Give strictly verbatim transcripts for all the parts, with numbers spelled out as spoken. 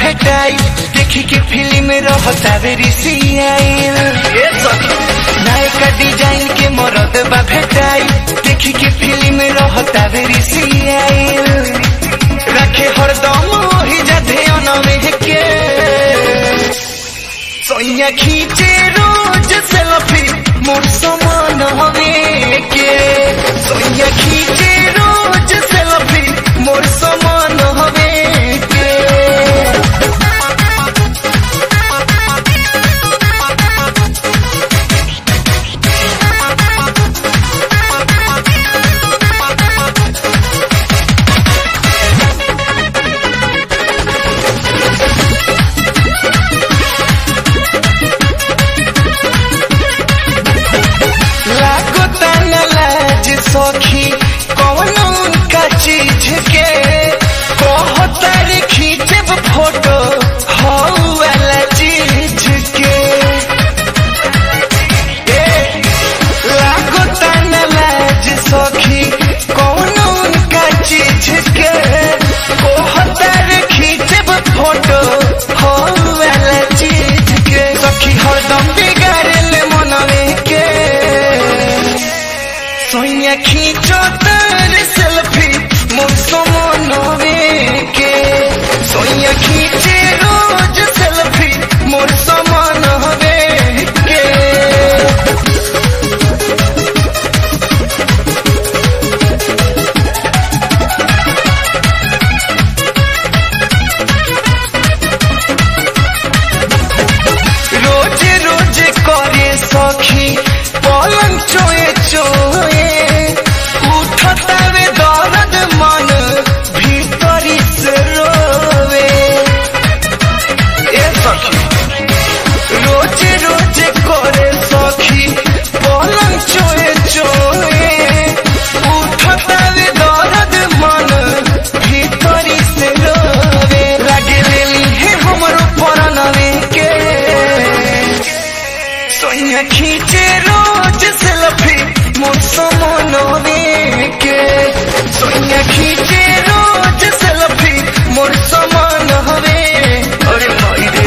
भेटाई देखी के फिल्म रहता रिसियाइल नायका डिजाइन के मरद बा भेटाई देखी के फिल्म रहता रिसियाइल रखे हरदम ही जाते अनवे के सोया खींचे रोज सेल्फी मोर समान हवे के सोया खींचे रोज सेल्फी मोर समान हवे के सखी कौन उनका चीज के कहतर खींचब फोटो हो वाला चीज के लागो तना लाज सखी कौन उनका चीज के कहतर खींचब फोटो हो वाला चीज के सखी हरदम बिगाड़ले मनवे के सोया खींचो तर सेल्फी मोर समान हवे के सोया खींचे रोज सेल्फी मोर समान हवे के रोज रोज करे सखी पलंग चोए चोए रोज रोज करे सखी पलंग चोए चोए उठतावे दर्द मन भीतरी से रोवे लागे लेली है हमरो परनवे के सोया खींचे रोज सेल्फी मोर समान हवे के सोया खींचे रोज सेल्फी मोर समान हवे अरे भाई रे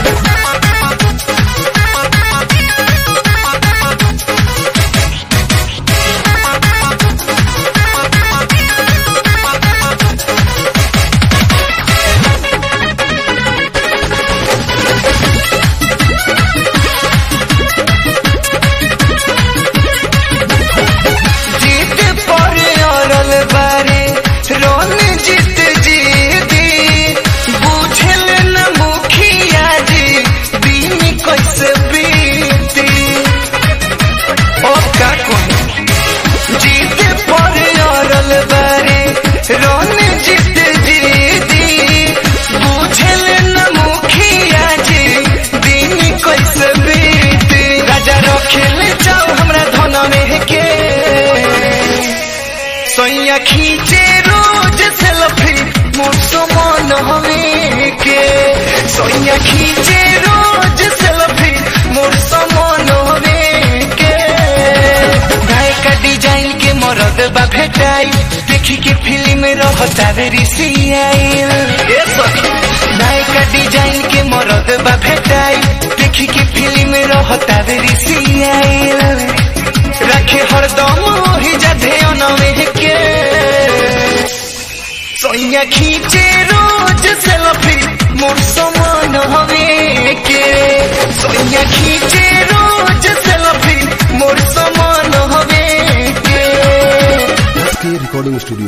सोया खींचे रोज सेल्फी मोर समान हवे के सोया खींचे रोज सेल्फी मोर समान हवे के नायका डिजाइन के मरद बा भेटाई देखी के फिल्म रहता रिसियाइल नायका डिजाइन के मरद बा भेटाई देखी के फिल्म रहता रिसियाइल रखे हरदम ही जाते अनवे के सोया खींचे रोज सेल्फी मोर समान हवे के